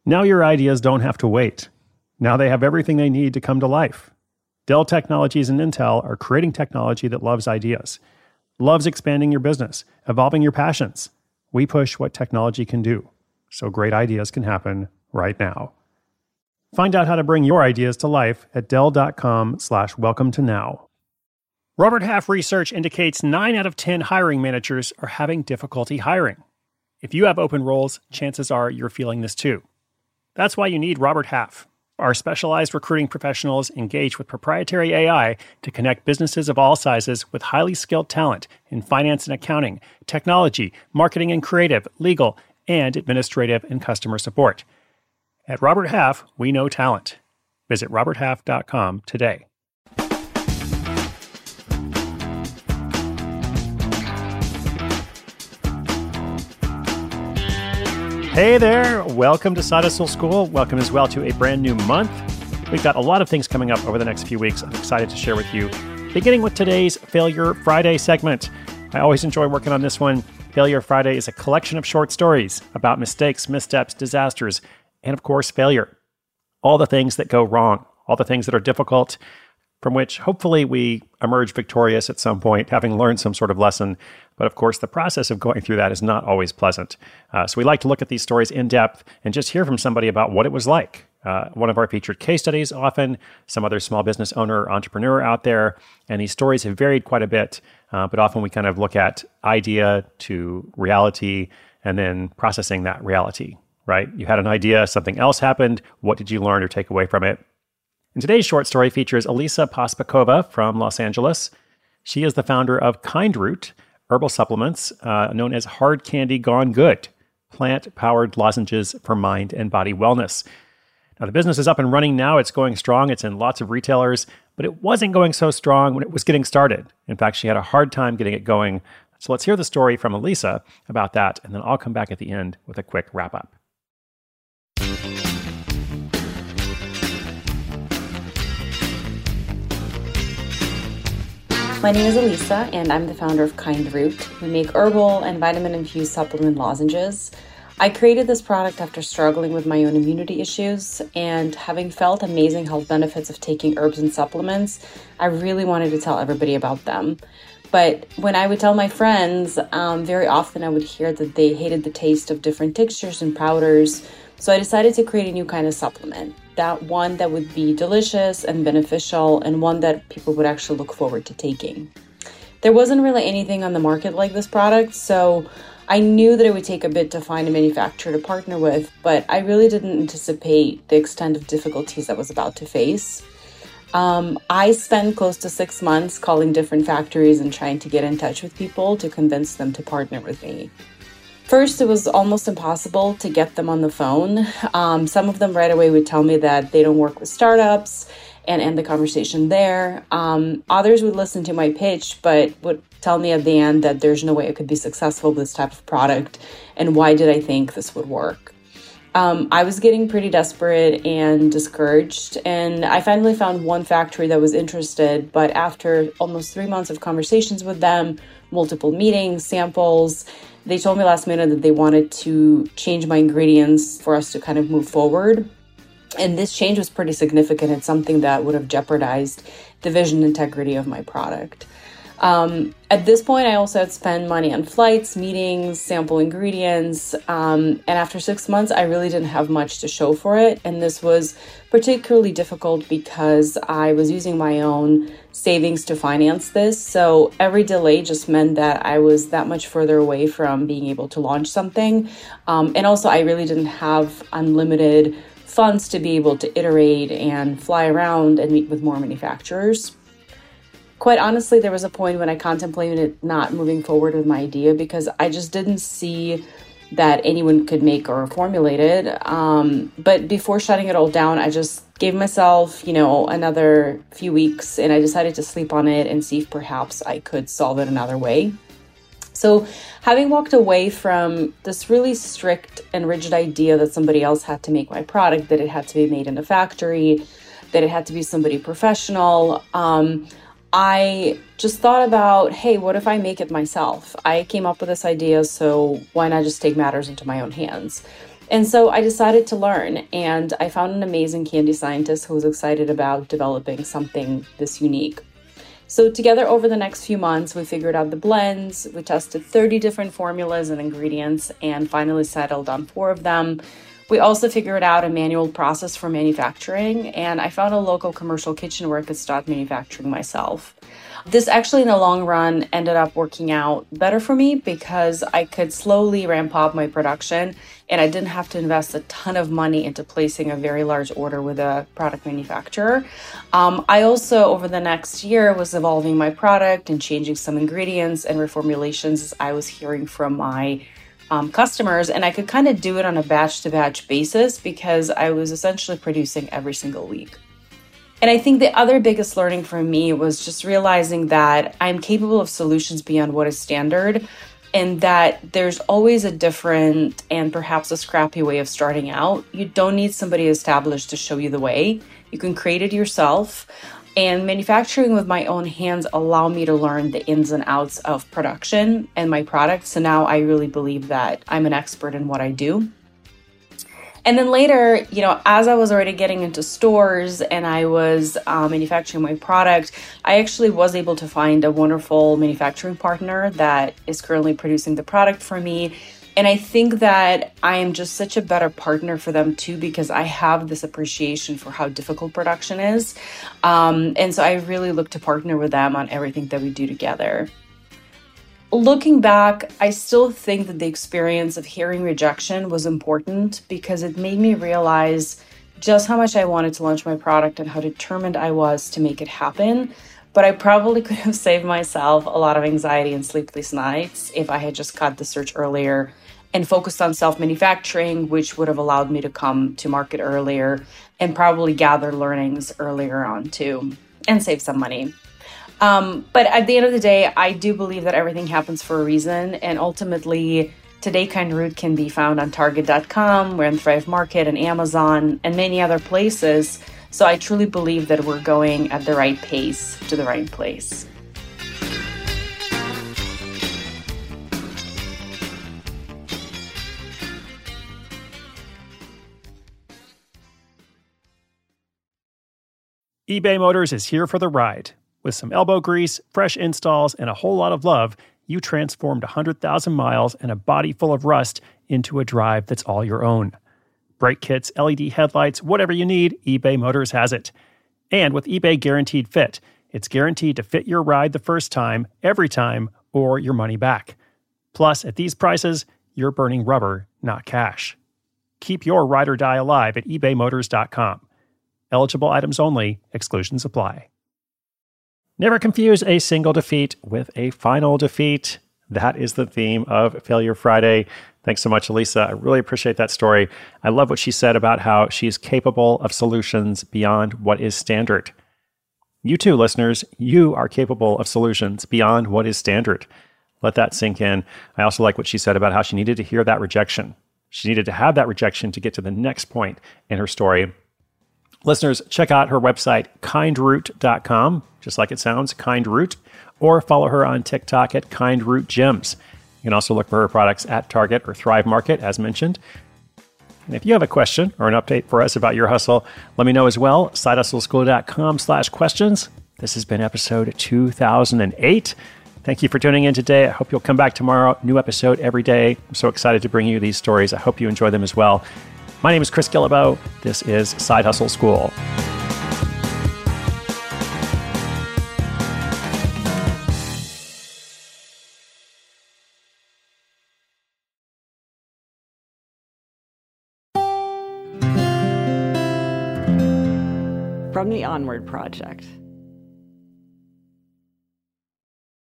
Now your ideas don't have to wait. Now they have everything they need to come to life. Dell Technologies and Intel are creating technology that loves ideas, loves expanding your business, evolving your passions. We push what technology can do, so great ideas can happen right now. Find out how to bring your ideas to life at Dell.com/welcome to now. Robert Half research indicates 9 out of 10 hiring managers are having difficulty hiring. If you have open roles, chances are you're feeling this too. That's why you need Robert Half. Our specialized recruiting professionals engage with proprietary AI to connect businesses of all sizes with highly skilled talent in finance and accounting, technology, marketing and creative, legal, and administrative and customer support. At Robert Half, we know talent. Visit roberthalf.com today. Hey there, welcome to Side Hustle School. Welcome as well to a brand new month. We've got a lot of things coming up over the next few weeks I'm excited to share with you, beginning with today's Failure Friday segment. I always enjoy working on this one. Failure Friday is a collection of short stories about mistakes, missteps, disasters, and of course, failure. All the things that go wrong, all the things that are difficult, from which hopefully we emerge victorious at some point, having learned some sort of lesson. But of course, the process of going through that is not always pleasant. So we like to look at these stories in depth and just hear from somebody about what it was like. One of our featured case studies often, some other small business owner or entrepreneur out there. And these stories have varied quite a bit, but often we kind of look at idea to reality and then processing that reality, right? You had an idea, something else happened. What did you learn or take away from it? And today's short story features Elisa Pospakova from Los Angeles. She is the founder of KindRoot, herbal supplements known as Hard Candy Gone Good, plant-powered lozenges for mind and body wellness. Now, the business is up and running now. It's going strong. It's in lots of retailers, but it wasn't going so strong when it was getting started. In fact, she had a hard time getting it going. So let's hear the story from Elisa about that, and then I'll come back at the end with a quick wrap-up. My name is Elisa, and I'm the founder of KindRoot. We make herbal and vitamin-infused supplement lozenges. I created this product after struggling with my own immunity issues, and having felt amazing health benefits of taking herbs and supplements, I really wanted to tell everybody about them. But when I would tell my friends, very often I would hear that they hated the taste of different textures and powders, so I decided to create a new kind of supplement. That one that would be delicious and beneficial, and one that people would actually look forward to taking. There wasn't really anything on the market like this product, so I knew that it would take a bit to find a manufacturer to partner with, but I really didn't anticipate the extent of difficulties I was about to face. I spent close to 6 months calling different factories and trying to get in touch with people to convince them to partner with me. First, it was almost impossible to get them on the phone. Some of them right away would tell me that they don't work with startups and end the conversation there. Others would listen to my pitch, but would tell me at the end that there's no way I could be successful with this type of product, and why did I think this would work? I was getting pretty desperate and discouraged, and I finally found one factory that was interested, but after almost 3 months of conversations with them, multiple meetings, samples, they told me last minute that they wanted to change my ingredients for us to kind of move forward. And this change was pretty significant. It's something that would have jeopardized the vision integrity of my product. At this point, I also had spent money on flights, meetings, sample ingredients. And after 6 months, I really didn't have much to show for it. And this was particularly difficult because I was using my own savings to finance this. So every delay just meant that I was that much further away from being able to launch something. And also, I really didn't have unlimited funds to be able to iterate and fly around and meet with more manufacturers. Quite honestly, there was a point when I contemplated not moving forward with my idea because I just didn't see that anyone could make or formulate it. But before shutting it all down, I just gave myself, another few weeks, and I decided to sleep on it and see if perhaps I could solve it another way. So having walked away from this really strict and rigid idea that somebody else had to make my product, that it had to be made in a factory, that it had to be somebody professional, I just thought about, hey, what if I make it myself? I came up with this idea, so why not just take matters into my own hands? And so I decided to learn, and I found an amazing candy scientist who was excited about developing something this unique. So together over the next few months, we figured out the blends, we tested 30 different formulas and ingredients, and finally settled on 4 of them. We also figured out a manual process for manufacturing, and I found a local commercial kitchen where I could start manufacturing myself. This actually, in the long run, ended up working out better for me because I could slowly ramp up my production and I didn't have to invest a ton of money into placing a very large order with a product manufacturer. I also, over the next year, was evolving my product and changing some ingredients and reformulations as I was hearing from my customers, and I could kind of do it on a batch-to-batch basis because I was essentially producing every single week. And I think the other biggest learning for me was just realizing that I'm capable of solutions beyond what is standard, and that there's always a different and perhaps a scrappy way of starting out. You don't need somebody established to show you the way. You can create it yourself. And manufacturing with my own hands allow me to learn the ins and outs of production and my product. So now I really believe that I'm an expert in what I do. And then later, as I was already getting into stores and I was manufacturing my product, I actually was able to find a wonderful manufacturing partner that is currently producing the product for me. And I think that I am just such a better partner for them too, because I have this appreciation for how difficult production is. And so I really look to partner with them on everything that we do together. Looking back, I still think that the experience of hearing rejection was important because it made me realize just how much I wanted to launch my product and how determined I was to make it happen. But I probably could have saved myself a lot of anxiety and sleepless nights if I had just cut the search earlier and focused on self-manufacturing, which would have allowed me to come to market earlier and probably gather learnings earlier on too and save some money. But at the end of the day, I do believe that everything happens for a reason. And ultimately, today Kind Root can be found on Target.com, we're in Thrive Market and Amazon and many other places. So I truly believe that we're going at the right pace to the right place. eBay Motors is here for the ride. With some elbow grease, fresh installs, and a whole lot of love, you transformed 100,000 miles and a body full of rust into a drive that's all your own. Brake kits, LED headlights, whatever you need, eBay Motors has it. And with eBay Guaranteed Fit, it's guaranteed to fit your ride the first time, every time, or your money back. Plus, at these prices, you're burning rubber, not cash. Keep your ride or die alive at ebaymotors.com. Eligible items only, exclusions apply. Never confuse a single defeat with a final defeat. That is the theme of Failure Friday. Thanks so much, Elisa. I really appreciate that story. I love what she said about how she's capable of solutions beyond what is standard. You too, listeners, you are capable of solutions beyond what is standard. Let that sink in. I also like what she said about how she needed to hear that rejection. She needed to have that rejection to get to the next point in her story. Listeners, check out her website, kindroot.com, just like it sounds, kindroot, or follow her on TikTok at kindrootgems. You can also look for her products at Target or Thrive Market, as mentioned. And if you have a question or an update for us about your hustle, let me know as well. SideHustleSchool.com/questions. This has been episode 2008. Thank you for tuning in today. I hope you'll come back tomorrow. New episode every day. I'm so excited to bring you these stories. I hope you enjoy them as well. My name is Chris Guillebeau. This is Side Hustle School. From the Onward Project.